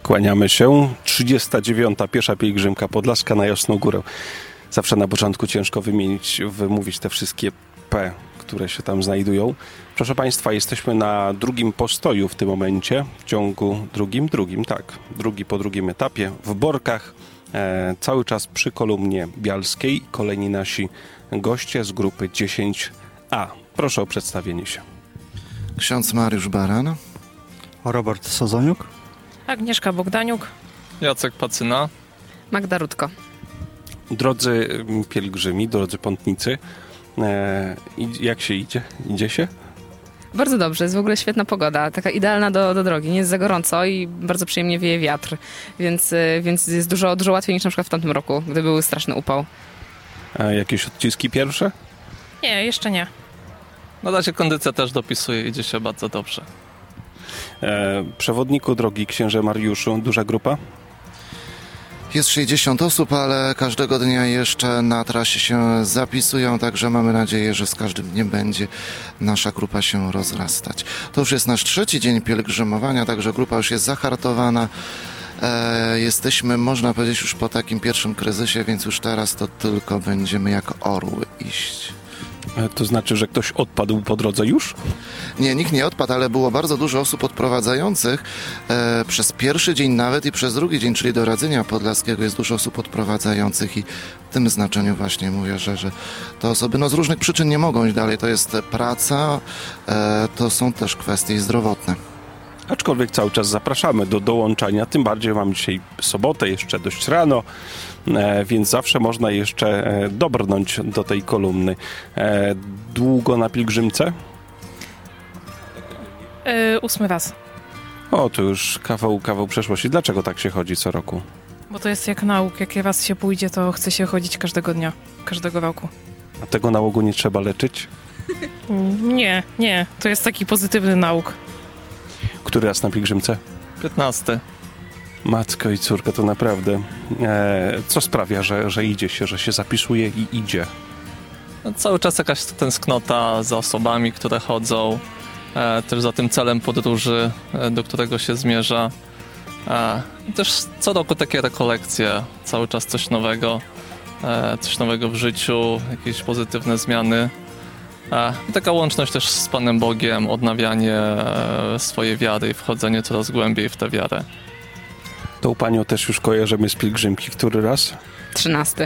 Kłaniamy się. 39. piesza pielgrzymka podlaska na Jasną Górę. Zawsze na początku ciężko wymówić te wszystkie P, które się tam znajdują. Proszę Państwa, jesteśmy na drugim postoju w tym momencie, w ciągu drugi po drugim etapie w Borkach, cały czas przy kolumnie bialskiej. Kolejni nasi goście z grupy 10A. Proszę o przedstawienie się. Ksiądz Mariusz Baran. Robert Sozoniuk. Agnieszka Bogdaniuk. Jacek Pacyna. Magda Rutko. Drodzy pielgrzymi, drodzy pątnicy, jak się idzie? Idzie się? Bardzo dobrze, jest w ogóle świetna pogoda, taka idealna do drogi, nie jest za gorąco i bardzo przyjemnie wieje wiatr, więc jest dużo łatwiej niż na przykład w tamtym roku, gdy był straszny upał. A jakieś odciski pierwsze? Nie, jeszcze nie. Na razie kondycja też dopisuje, idzie się bardzo dobrze. Przewodniku drogi księże Mariuszu, duża grupa? Jest 60 osób, ale każdego dnia jeszcze na trasie się zapisują, także mamy nadzieję, że z każdym dniem będzie nasza grupa się rozrastać. To już jest nasz trzeci dzień pielgrzymowania, także grupa już jest zahartowana. Jesteśmy, można powiedzieć, już po takim pierwszym kryzysie, więc już teraz to tylko będziemy jak orły iść. To znaczy, że ktoś odpadł po drodze już? Nie, nikt nie odpadł, ale było bardzo dużo osób odprowadzających przez pierwszy dzień nawet i przez drugi dzień, czyli do Radzenia Podlaskiego jest dużo osób odprowadzających i w tym znaczeniu właśnie mówię, że te osoby z różnych przyczyn nie mogą iść dalej. To jest praca, to są też kwestie zdrowotne. Aczkolwiek cały czas zapraszamy do dołączania, tym bardziej mamy dzisiaj sobotę, jeszcze dość rano, więc zawsze można jeszcze dobrnąć do tej kolumny. Długo na pielgrzymce? 8 raz. O, to już kawał przeszłości. Dlaczego tak się chodzi co roku? Bo to jest jak nauk. Jak raz się pójdzie, to chce się chodzić każdego dnia, każdego roku. A tego nałogu nie trzeba leczyć? Nie. To jest taki pozytywny nauk. Który raz na pielgrzymce? 15. Matko i córko, to naprawdę... co sprawia, że idzie się, że się zapisuje i idzie? No, cały czas jakaś tęsknota za osobami, które chodzą, też za tym celem podróży, do którego się zmierza. I też co roku takie rekolekcje, cały czas coś nowego w życiu, jakieś pozytywne zmiany. I taka łączność też z Panem Bogiem, odnawianie swojej wiary i wchodzenie coraz głębiej w tę wiarę. Tą panią też już kojarzymy z pielgrzymki. Który raz? 13.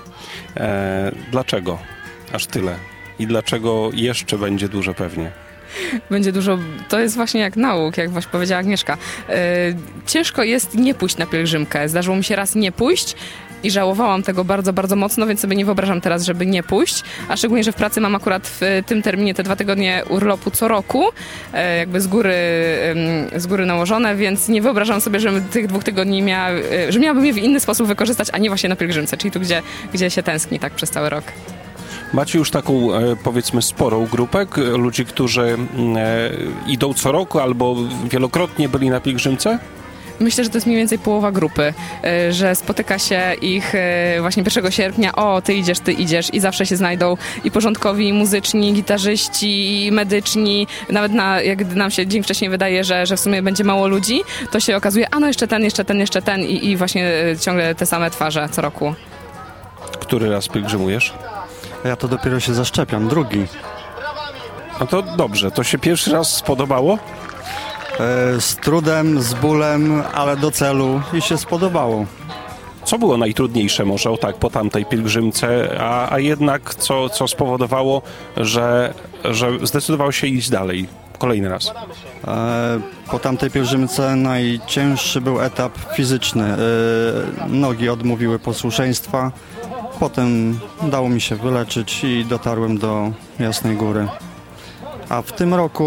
Dlaczego aż tyle? I dlaczego jeszcze będzie dużo pewnie? Będzie dużo, to jest właśnie jak nauk, jak właśnie powiedziała Agnieszka. Ciężko jest nie pójść na pielgrzymkę. Zdarzyło mi się raz nie pójść i żałowałam tego bardzo, bardzo mocno, więc sobie nie wyobrażam teraz, żeby nie pójść. A szczególnie, że w pracy mam akurat w tym terminie te 2 tygodnie urlopu co roku, jakby z góry nałożone, więc nie wyobrażam sobie, żebym tych 2 tygodni że miałabym je w inny sposób wykorzystać, a nie właśnie na pielgrzymce, czyli tu, gdzie się tęskni tak przez cały rok. Macie już taką, powiedzmy, sporą grupę ludzi, którzy idą co roku albo wielokrotnie byli na pielgrzymce? Myślę, że to jest mniej więcej połowa grupy, że spotyka się ich właśnie 1 sierpnia, ty idziesz i zawsze się znajdą i porządkowi, i muzyczni, i gitarzyści, i medyczni. Nawet jak nam się dzień wcześniej wydaje, że w sumie będzie mało ludzi, to się okazuje, jeszcze ten i właśnie ciągle te same twarze co roku. Który raz pielgrzymujesz? Ja to dopiero się zaszczepiam, drugi. No to dobrze, to się pierwszy raz spodobało? Z trudem, z bólem, ale do celu i się spodobało. Co było najtrudniejsze może po tamtej pielgrzymce, a jednak co spowodowało, że zdecydowało się iść dalej, kolejny raz? Po tamtej pielgrzymce najcięższy był etap fizyczny. Nogi odmówiły posłuszeństwa. Potem dało mi się wyleczyć i dotarłem do Jasnej Góry. A w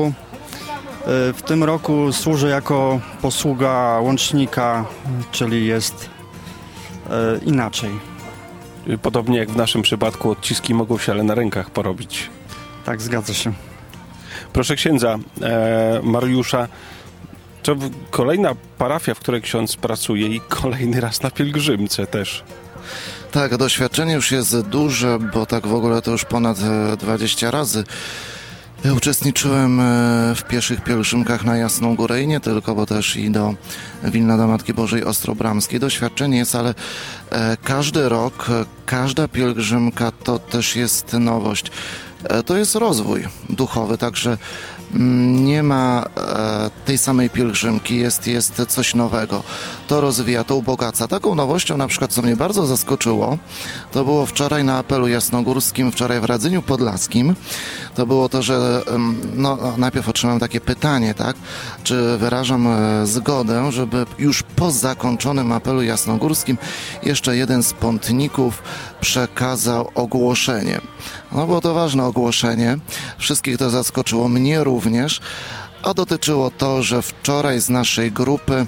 tym roku służę jako posługa łącznika, czyli jest inaczej. Podobnie jak w naszym przypadku odciski mogą się ale na rękach porobić. Tak, zgadza się. Proszę księdza Mariusza, to kolejna parafia, w której ksiądz pracuje i kolejny raz na pielgrzymce też. Tak, doświadczenie już jest duże, bo tak w ogóle to już ponad 20 razy Ja uczestniczyłem w pieszych pielgrzymkach na Jasną Górę i nie tylko, bo też i do Wilna do Matki Bożej Ostrobramskiej. Doświadczenie jest, ale każdy rok, każda pielgrzymka to też jest nowość. To jest rozwój duchowy, także nie ma tej samej pielgrzymki, jest coś nowego. To rozwija, to ubogaca. Taką nowością na przykład, co mnie bardzo zaskoczyło, to było wczoraj na apelu jasnogórskim, wczoraj w Radzyniu Podlaskim. To było to, że najpierw otrzymałem takie pytanie, tak? Czy wyrażam zgodę, żeby już po zakończonym apelu jasnogórskim jeszcze jeden z pątników przekazał ogłoszenie. No było to ważne ogłoszenie. Wszystkich to zaskoczyło, mnie również. A dotyczyło to, że wczoraj z naszej grupy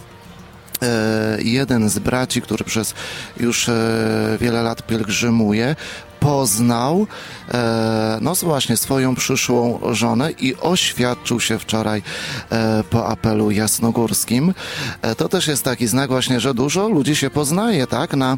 jeden z braci, który przez już wiele lat pielgrzymuje, poznał właśnie swoją przyszłą żonę i oświadczył się wczoraj po apelu jasnogórskim. To też jest taki znak właśnie, że dużo ludzi się poznaje, tak, na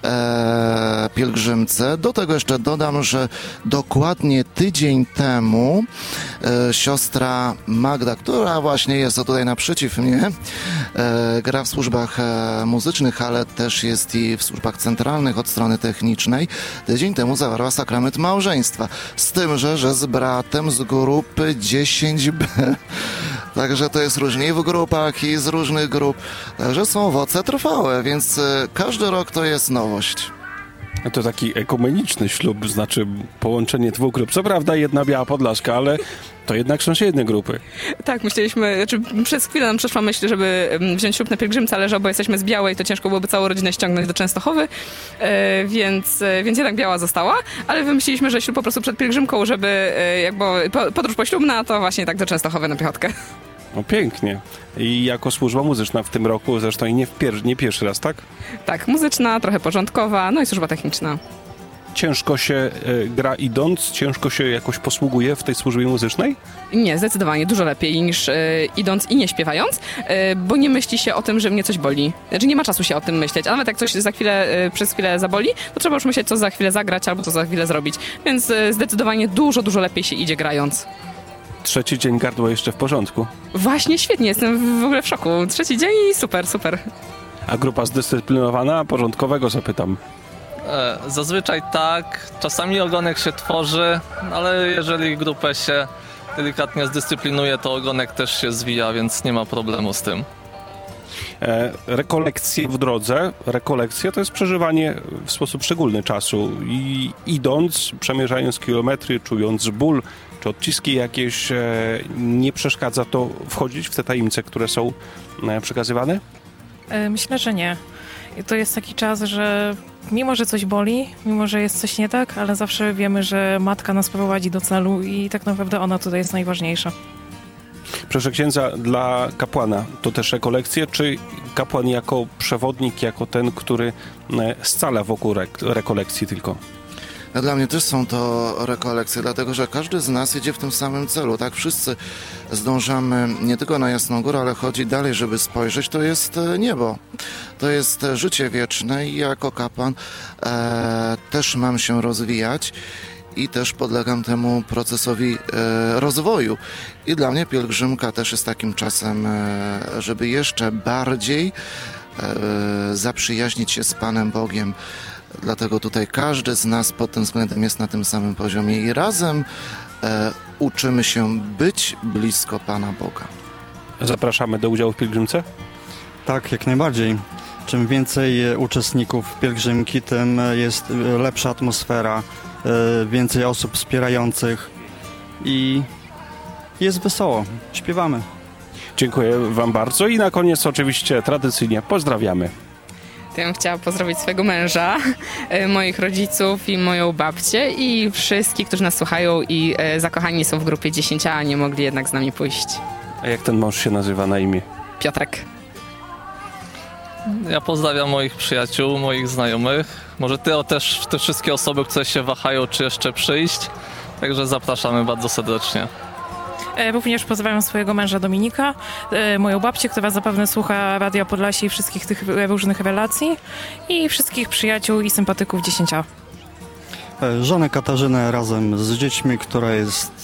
pielgrzymce. Do tego jeszcze dodam, że dokładnie tydzień temu siostra Magda, która właśnie jest tutaj naprzeciw mnie, gra w służbach muzycznych, ale też jest i w służbach centralnych od strony technicznej. Tydzień temu zawarła sakrament małżeństwa. Z tym, że z bratem z grupy 10B. Także to jest różnie w grupach i z różnych grup. Także są owoce trwałe, więc każdy rok to jest nowość. To taki ekumeniczny ślub, znaczy połączenie dwóch grup. Co prawda jedna Biała Podlaska, ale to jednak sąsiednie grupy. Tak, myśleliśmy, przez chwilę nam przeszła myśl, żeby wziąć ślub na pielgrzymce, ale że oboje jesteśmy z Białej, to ciężko byłoby całą rodzinę ściągnąć do Częstochowy, więc jednak Biała została, ale wymyśliliśmy, że ślub po prostu przed pielgrzymką, żeby podróż poślubna, to właśnie tak do Częstochowy na piechotkę. No pięknie. I jako służba muzyczna w tym roku, zresztą i nie pierwszy raz, tak? Tak, muzyczna, trochę porządkowa, no i służba techniczna. Ciężko się gra idąc? Ciężko się jakoś posługuje w tej służbie muzycznej? Nie, zdecydowanie dużo lepiej niż idąc i nie śpiewając, bo nie myśli się o tym, że mnie coś boli. Znaczy nie ma czasu się o tym myśleć, a nawet jak coś przez chwilę zaboli, to trzeba już myśleć, co za chwilę zagrać albo co za chwilę zrobić. Więc zdecydowanie dużo lepiej się idzie grając. Trzeci dzień gardło jeszcze w porządku. Właśnie świetnie, jestem w ogóle w szoku. Trzeci dzień i super. A grupa zdyscyplinowana, porządkowego zapytam. Zazwyczaj tak, czasami ogonek się tworzy, ale jeżeli grupę się delikatnie zdyscyplinuje, to ogonek też się zwija, więc nie ma problemu z tym. Rekolekcje w drodze. Rekolekcja to jest przeżywanie w sposób szczególny czasu i idąc, przemierzając kilometry, czując ból czy odciski jakieś, nie przeszkadza to wchodzić w te tajemnice, które są przekazywane? Myślę, że nie. I to jest taki czas, że mimo, że coś boli, mimo, że jest coś nie tak, ale zawsze wiemy, że Matka nas prowadzi do celu i tak naprawdę ona tutaj jest najważniejsza. Proszę księdza, dla kapłana to też rekolekcje, czy kapłan jako przewodnik, jako ten, który scala wokół rekolekcji tylko? Dla mnie też są to rekolekcje, dlatego że każdy z nas jedzie w tym samym celu, tak? Wszyscy zdążamy nie tylko na Jasną Górę, ale chodzi dalej, żeby spojrzeć, to jest niebo. To jest życie wieczne i jako kapłan też mam się rozwijać i też podlegam temu procesowi rozwoju. I dla mnie pielgrzymka też jest takim czasem, żeby jeszcze bardziej zaprzyjaźnić się z Panem Bogiem. Dlatego tutaj każdy z nas pod tym względem jest na tym samym poziomie i razem uczymy się być blisko Pana Boga. Zapraszamy do udziału w pielgrzymce? Tak, jak najbardziej. Czym więcej uczestników pielgrzymki, tym jest lepsza atmosfera, więcej osób wspierających i jest wesoło. Śpiewamy. Dziękuję Wam bardzo i na koniec oczywiście tradycyjnie pozdrawiamy. To ja bym chciała pozdrowić swojego męża, moich rodziców i moją babcię i wszystkich, którzy nas słuchają i zakochani są w grupie 10, a nie mogli jednak z nami pójść. A jak ten mąż się nazywa na imię? Piotrek. Ja pozdrawiam moich przyjaciół, moich znajomych. Może też te wszystkie osoby, które się wahają, czy jeszcze przyjść. Także zapraszamy bardzo serdecznie. Również pozdrawiam swojego męża Dominika, moją babcię, która zapewne słucha Radia Podlasie i wszystkich tych różnych relacji i wszystkich przyjaciół i sympatyków 10. Żonę Katarzynę razem z dziećmi, która jest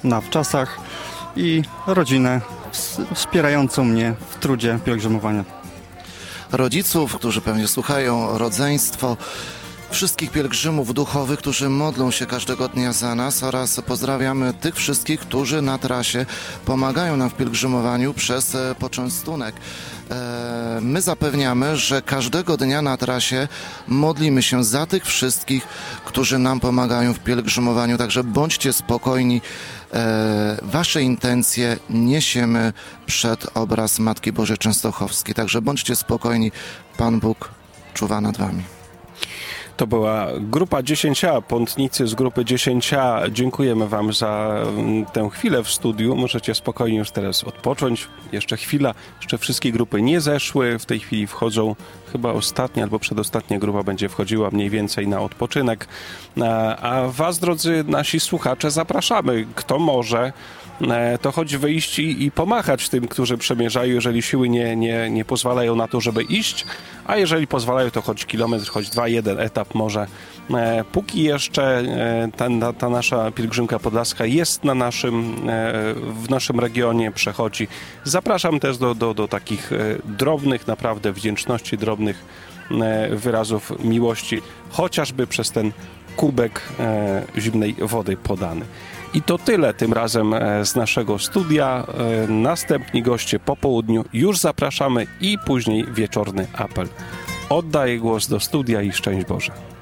na wczasach i rodzinę wspierającą mnie w trudzie pielgrzymowania. Rodziców, którzy pewnie słuchają, rodzeństwo, wszystkich pielgrzymów duchowych, którzy modlą się każdego dnia za nas, oraz pozdrawiamy tych wszystkich, którzy na trasie pomagają nam w pielgrzymowaniu przez poczęstunek. My zapewniamy, że każdego dnia na trasie modlimy się za tych wszystkich, którzy nam pomagają w pielgrzymowaniu, także bądźcie spokojni. Wasze intencje niesiemy przed obraz Matki Bożej Częstochowskiej, także bądźcie spokojni, Pan Bóg czuwa nad wami. To była grupa 10A, pątnicy z grupy 10A. Dziękujemy wam za tę chwilę w studiu. Możecie spokojnie już teraz odpocząć. Jeszcze chwila. Jeszcze wszystkie grupy nie zeszły. W tej chwili wchodzą chyba ostatnia albo przedostatnia grupa będzie wchodziła mniej więcej na odpoczynek. A was, drodzy nasi słuchacze, zapraszamy. Kto może, to choć wyjść i pomachać tym, którzy przemierzają, jeżeli siły nie pozwalają na to, żeby iść, a jeżeli pozwalają, to choć kilometr, choć 2-1 etap może. Póki jeszcze ta nasza pielgrzymka podlaska jest w naszym regionie, przechodzi. Zapraszam też do takich drobnych, naprawdę wdzięczności, drobnych wyrazów miłości, chociażby przez ten kubek zimnej wody podany. I to tyle tym razem z naszego studia. Następni goście po południu już zapraszamy i później wieczorny apel. Oddaję głos do studia i szczęść Boże.